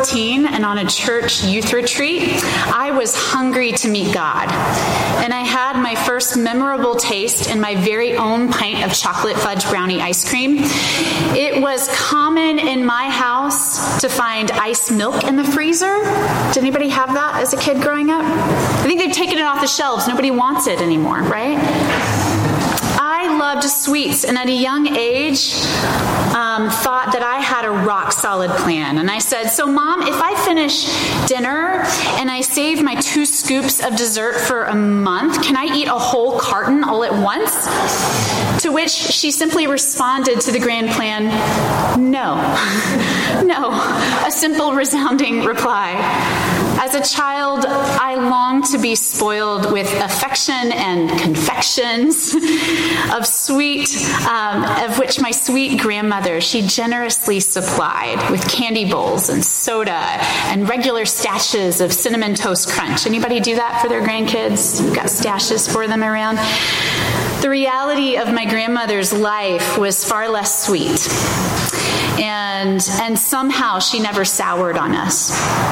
14 and on a church youth retreat, I was hungry to meet God. And I had my first memorable taste in my very own pint of chocolate fudge brownie ice cream. It was common in my house to find ice milk in the freezer. Did anybody have that as a kid growing up? I think they've taken it off the shelves. Nobody wants it anymore, right? I loved sweets, and at a young age, thought that I had a rock-solid plan. And I said, so Mom, if I finish dinner and I save my 2 scoops of dessert for a month, can I eat a whole carton all at once? To which she simply responded to the grand plan, no. No. A simple, resounding reply. As a child, I longed to be spoiled with affection and confections of sweet, of which my sweet grandmother, she generously supplied with candy bowls and soda and regular stashes of Cinnamon Toast Crunch. Anybody do that for their grandkids? You've got stashes for them around? The reality of my grandmother's life was far less sweet. And somehow she never soured on us.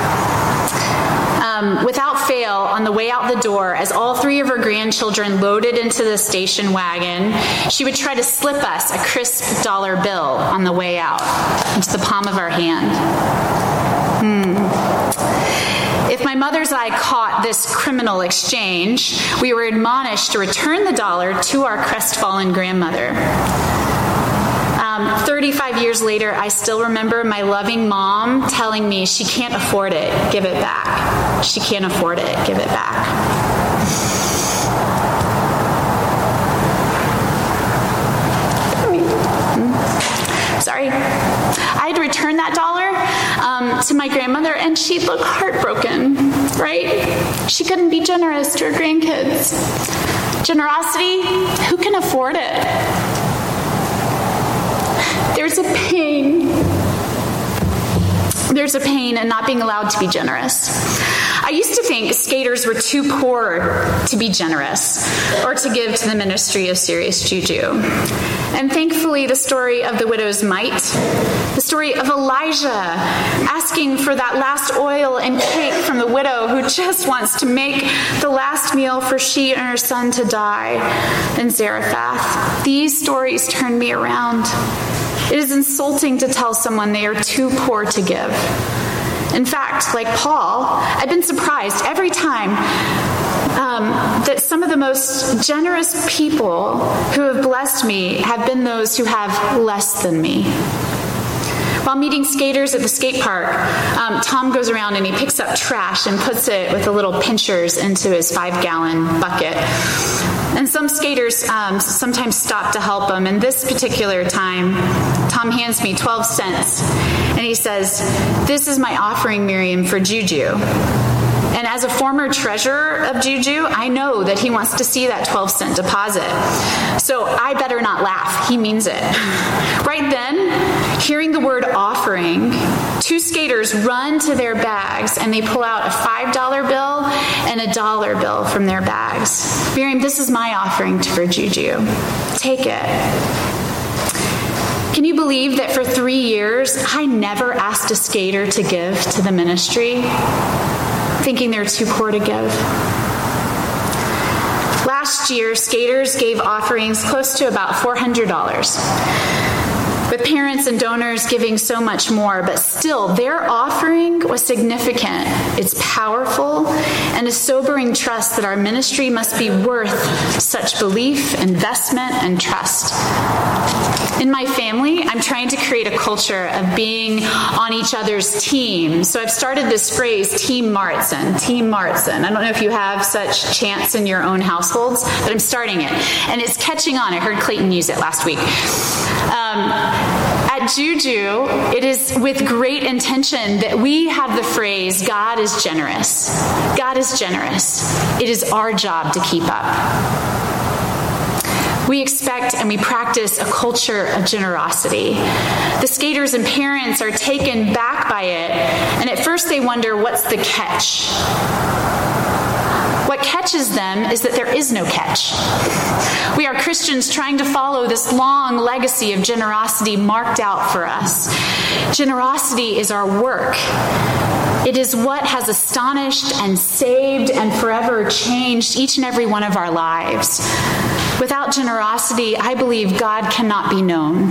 Without fail, on the way out the door, as all 3 of her grandchildren loaded into the station wagon, she would try to slip us a crisp dollar bill on the way out into the palm of our hand. If my mother's eye caught this criminal exchange, we were admonished to return the dollar to our crestfallen grandmother. 35 years later, I still remember my loving mom telling me, she can't afford it, give it back. She can't afford it, give it back. Sorry. I had to return that dollar to my grandmother, and she'd look heartbroken, right? She couldn't be generous to her grandkids. Generosity, who can afford it? There's a pain. There's a pain in not being allowed to be generous. I used to think skaters were too poor to be generous or to give to the ministry of Serious Juju. And thankfully, the story of the widow's mite, the story of Elijah asking for that last oil and cake from the widow who just wants to make the last meal for she and her son to die in Zarephath. These stories turn me around. It is insulting to tell someone they are too poor to give. In fact, like Paul, I've been surprised every time that some of the most generous people who have blessed me have been those who have less than me. While meeting skaters at the skate park, Tom goes around and he picks up trash and puts it with the little pinchers into his 5-gallon bucket. And some skaters sometimes stop to help him. And this particular time, Tom hands me 12 cents. And he says, "This is my offering, Miriam, for Juju." And as a former treasurer of Juju, I know that he wants to see that 12-cent deposit. So I better not laugh. He means it. Right then, hearing the word offering, 2 skaters run to their bags and they pull out a $5 bill and a $1 bill from their bags. Miriam, this is my offering for Juju. Take it. Can you believe that for 3 years, I never asked a skater to give to the ministry, thinking they're too poor to give? Last year, skaters gave offerings close to about $400, with parents and donors giving so much more, but still, their offering was significant. It's powerful and a sobering trust that our ministry must be worth such belief, investment, and trust. In my family, I'm trying to create a culture of being on each other's team. So I've started this phrase, Team Martzen, Team Martzen. I don't know if you have such chants in your own households, but I'm starting it. And it's catching on. I heard Clayton use it last week. At Juju, it is with great intention that we have the phrase, God is generous. God is generous. It is our job to keep up. We expect and we practice a culture of generosity. The skaters and parents are taken back by it, and at first they wonder, what's the catch? What catches them is that there is no catch. We are Christians trying to follow this long legacy of generosity marked out for us. Generosity is our work. It is what has astonished and saved and forever changed each and every one of our lives. Without generosity, I believe God cannot be known.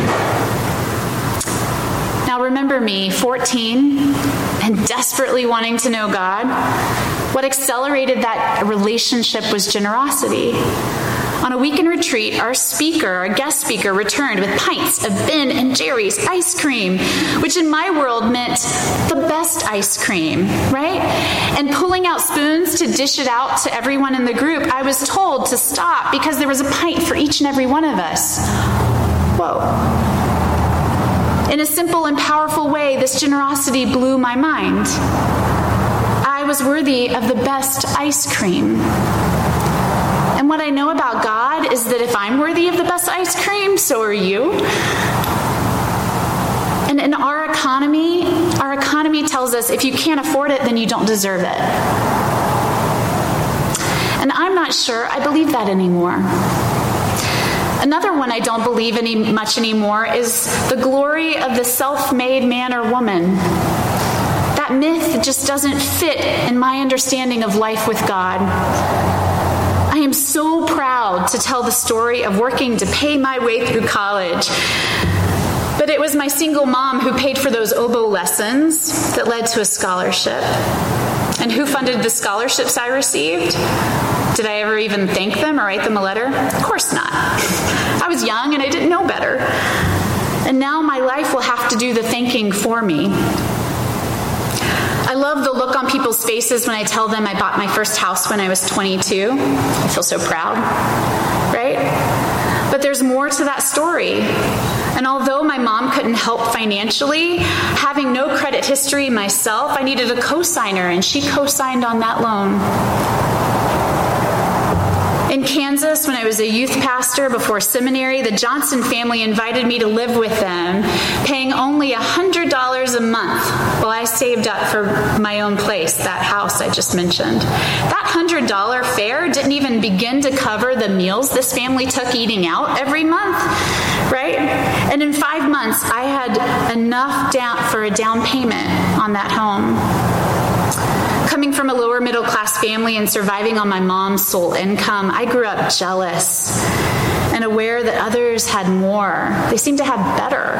Now remember me, 14, and desperately wanting to know God. What accelerated that relationship was generosity. On a weekend retreat, our guest speaker, returned with pints of Ben and Jerry's ice cream, which in my world meant the best ice cream, right? And pulling out spoons to dish it out to everyone in the group, I was told to stop because there was a pint for each and every one of us. Whoa. In a simple and powerful way, this generosity blew my mind. I was worthy of the best ice cream. And what I know about God is that if I'm worthy of the best ice cream, so are you. And in our economy tells us if you can't afford it, then you don't deserve it. And I'm not sure I believe that anymore. Another one I don't believe much anymore is the glory of the self-made man or woman. That myth just doesn't fit in my understanding of life with God. I am so proud to tell the story of working to pay my way through college. But it was my single mom who paid for those oboe lessons that led to a scholarship. And who funded the scholarships I received? Did I ever even thank them or write them a letter? Of course not. I was young and I didn't know better. And now my life will have to do the thanking for me. I love the look on people's faces when I tell them I bought my first house when I was 22. I feel so proud, right? But there's more to that story. And although my mom couldn't help financially, having no credit history myself, I needed a co-signer, and she co-signed on that loan. In Kansas, when I was a youth pastor before seminary, the Johnson family invited me to live with them, paying only $100 a month while I saved up for my own place, that house I just mentioned. That $100 fare didn't even begin to cover the meals this family took eating out every month, right? And in 5 months, I had enough for a down payment on that home. Coming from a lower middle class family and surviving on my mom's sole income, I grew up jealous and aware that others had more. They seemed to have better.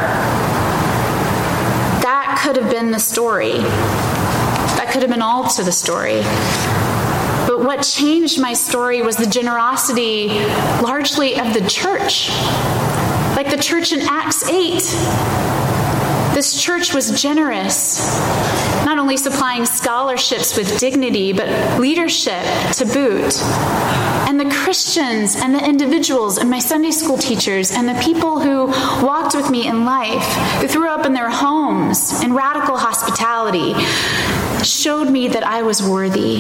That could have been the story. That could have been all to the story. But what changed my story was the generosity largely of the church. Like the church in Acts 8. This church was generous, not only supplying scholarships with dignity, but leadership to boot. And the Christians and the individuals and my Sunday school teachers and the people who walked with me in life, who threw up in their homes in radical hospitality, showed me that I was worthy.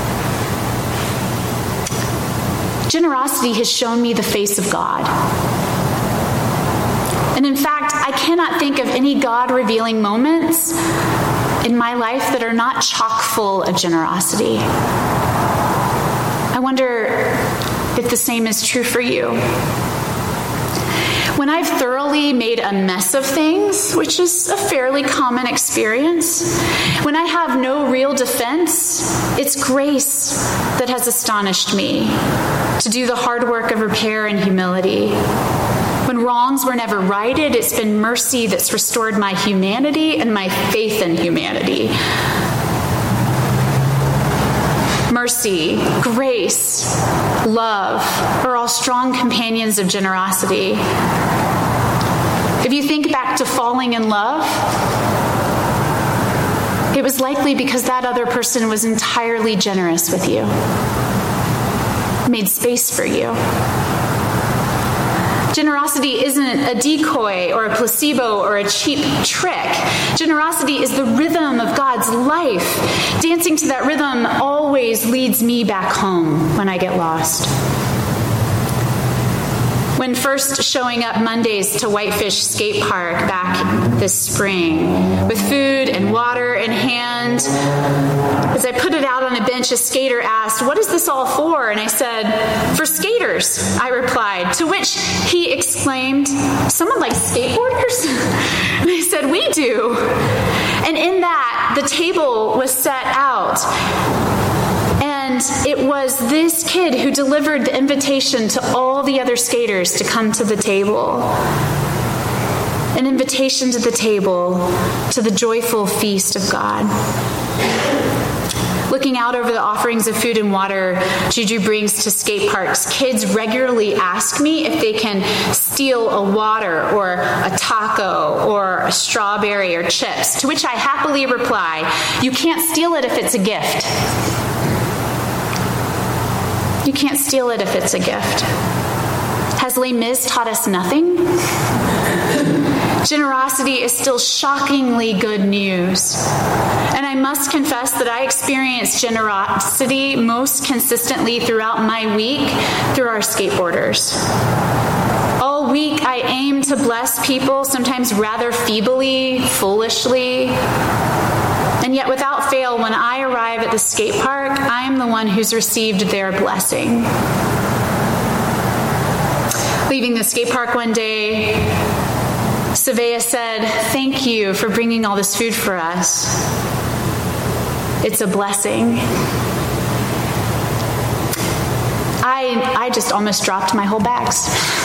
Generosity has shown me the face of God. And in fact, I cannot think of any God-revealing moments in my life that are not chock full of generosity. I wonder if the same is true for you. When I've thoroughly made a mess of things, which is a fairly common experience, when I have no real defense, it's grace that has astonished me to do the hard work of repair and humility. When wrongs were never righted, it's been mercy that's restored my humanity and my faith in humanity. Mercy, grace, love are all strong companions of generosity. If you think back to falling in love, it was likely because that other person was entirely generous with you, made space for you. Generosity isn't a decoy or a placebo or a cheap trick. Generosity is the rhythm of God's life. Dancing to that rhythm always leads me back home when I get lost. when first showing up Mondays to Whitefish Skate Park back this spring, with food and water in hand. As I put it out on a bench, a skater asked, "What is this all for?" And I said, "For skaters," I replied, to which he exclaimed, "Someone like skateboarders?" And I said, "We do." And in that, the table was set out. And it was this kid who delivered the invitation to all the other skaters to come to the table. An invitation to the table, to the joyful feast of God. Looking out over the offerings of food and water Juju brings to skate parks, kids regularly ask me if they can steal a water or a taco or a strawberry or chips, to which I happily reply, "You can't steal it if it's a gift." You can't steal it if it's a gift. Has Les Mis taught us nothing? Generosity is still shockingly good news. And I must confess that I experience generosity most consistently throughout my week through our skateboarders. All week I aim to bless people, sometimes rather feebly, foolishly. And yet without fail, when I arrive at the skate park, I am the one who's received their blessing. Leaving the skate park one day, Savea said, "Thank you for bringing all this food for us. It's a blessing." I just almost dropped my whole bags.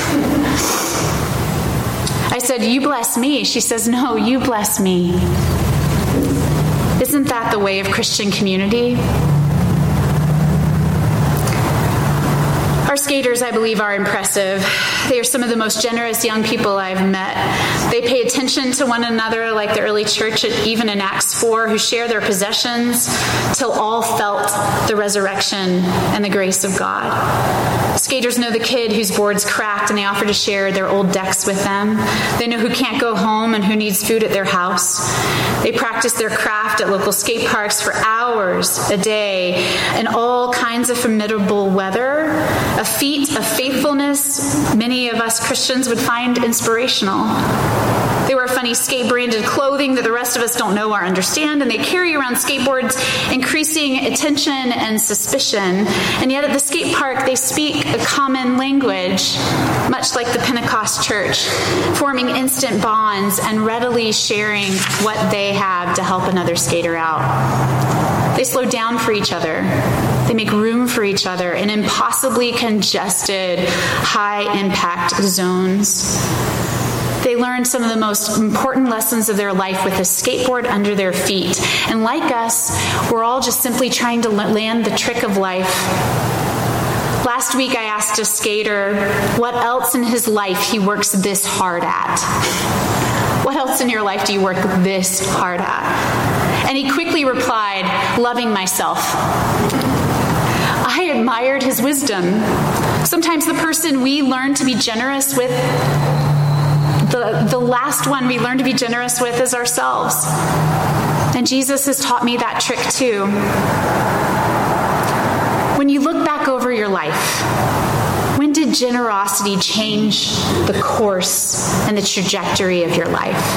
I said, "You bless me." She says, "No, you bless me." Isn't that the way of Christian community? Our skaters, I believe, are impressive. They are some of the most generous young people I've met. They pay attention to one another like the early church, even in Acts 4, who share their possessions till all felt the resurrection and the grace of God. Skaters know the kid whose board's cracked and they offer to share their old decks with them. They know who can't go home and who needs food at their house. They practice their craft at local skate parks for hours a day in all kinds of formidable weather, a feat of faithfulness many of us Christians would find inspirational. They wear funny skate-branded clothing that the rest of us don't know or understand, and they carry around skateboards, increasing attention and suspicion. And yet at the skate park, they speak a common language, much like the Pentecost church, forming instant bonds and readily sharing what they have to help another skater out. They slow down for each other. They make room for each other in impossibly congested, high-impact zones. They learn some of the most important lessons of their life with a skateboard under their feet. And like us, we're all just simply trying to land the trick of life. Last week, I asked a skater what else in his life he works this hard at. What else in your life do you work this hard at? And he quickly replied, "Loving myself." I admired his wisdom. Sometimes the person we learn to be generous with, the last one we learn to be generous with is ourselves. And Jesus has taught me that trick too. When you look back over your life, when did generosity change the course and the trajectory of your life?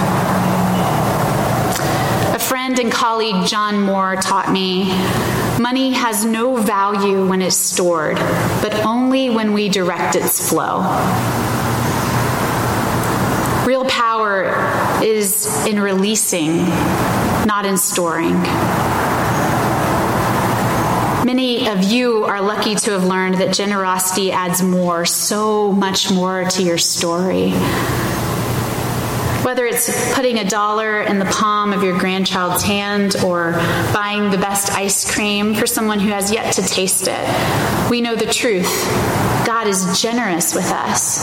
A friend and colleague, John Moore, taught me, money has no value when it's stored, but only when we direct its flow. Real power is in releasing, not in storing. Many of you are lucky to have learned that generosity adds more, so much more to your story. Whether it's putting $1 in the palm of your grandchild's hand or buying the best ice cream for someone who has yet to taste it, we know the truth. God is generous with us.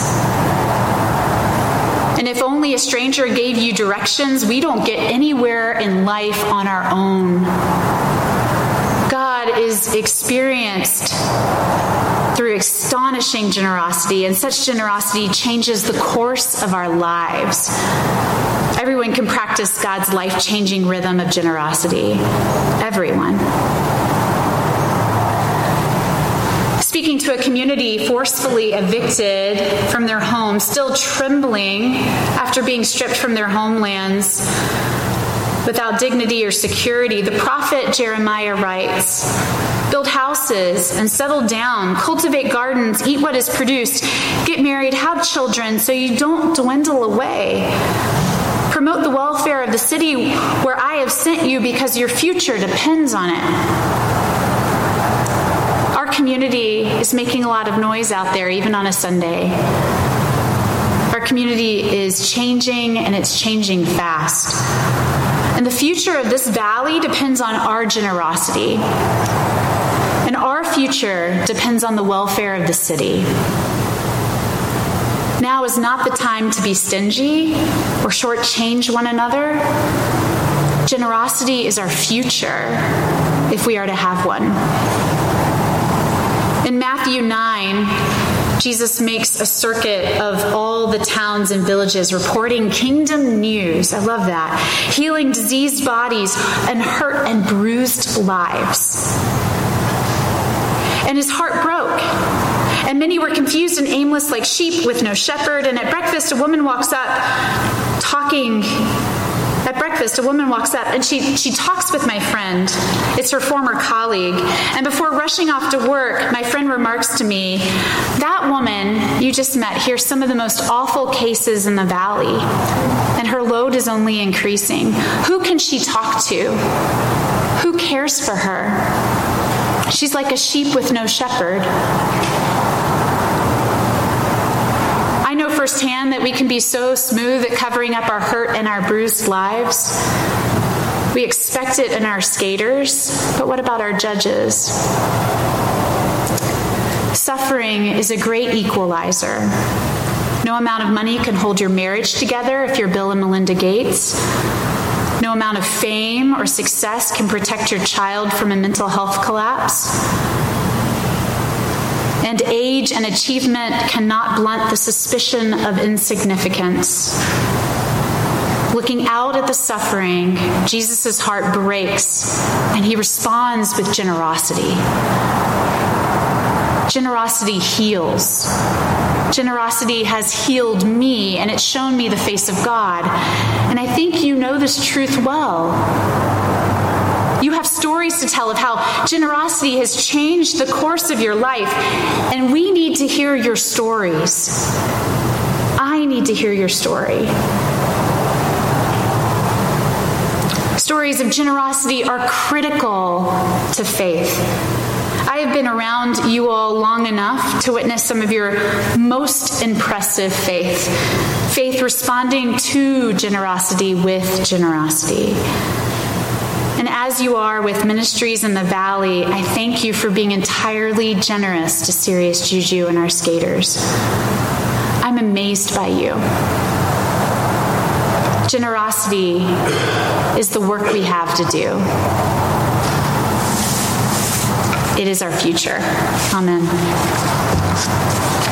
And if only a stranger gave you directions, we don't get anywhere in life on our own. God is experienced through astonishing generosity, and such generosity changes the course of our lives. Everyone can practice God's life-changing rhythm of generosity. Everyone. speaking to a community forcefully evicted from their homes, still trembling after being stripped from their homelands without dignity or security, the prophet Jeremiah writes, "Build houses and settle down, cultivate gardens, eat what is produced, get married, have children so you don't dwindle away. Promote the welfare of the city where I have sent you because your future depends on it." Our community is making a lot of noise out there, even on a Sunday. Our community is changing, and it's changing fast. And the future of this valley depends on our generosity. And our future depends on the welfare of the city. Now is not the time to be stingy or shortchange one another. Generosity is our future if we are to have one. In Matthew 9, Jesus makes a circuit of all the towns and villages reporting kingdom news. I love that. Healing diseased bodies and hurt and bruised lives. And his heart broke. And many were confused and aimless like sheep with no shepherd. And at breakfast, a woman walks up and she talks with my friend. It's her former colleague. And before rushing off to work, my friend remarks to me, "That woman you just met hears some of the most awful cases in the valley, and her load is only increasing. Who can she talk to? Who cares for her? She's like a sheep with no shepherd." I know firsthand that we can be so smooth at covering up our hurt and our bruised lives. We expect it in our skaters, but what about our judges? Suffering is a great equalizer. No amount of money can hold your marriage together if you're Bill and Melinda Gates. No amount of fame or success can protect your child from a mental health collapse. And age and achievement cannot blunt the suspicion of insignificance. Looking out at the suffering, Jesus' heart breaks, and he responds with generosity. Generosity heals. Generosity has healed me, and it's shown me the face of God. And I think you know this truth well. You have stories to tell of how generosity has changed the course of your life, and we need to hear your stories. I need to hear your story. Stories of generosity are critical to faith. I have been around you all long enough to witness some of your most impressive faith. Faith responding to generosity with generosity. And as you are with Ministries in the Valley, I thank you for being entirely generous to Serious Juju and our skaters. I'm amazed by you. Generosity is the work we have to do. It is our future. Amen.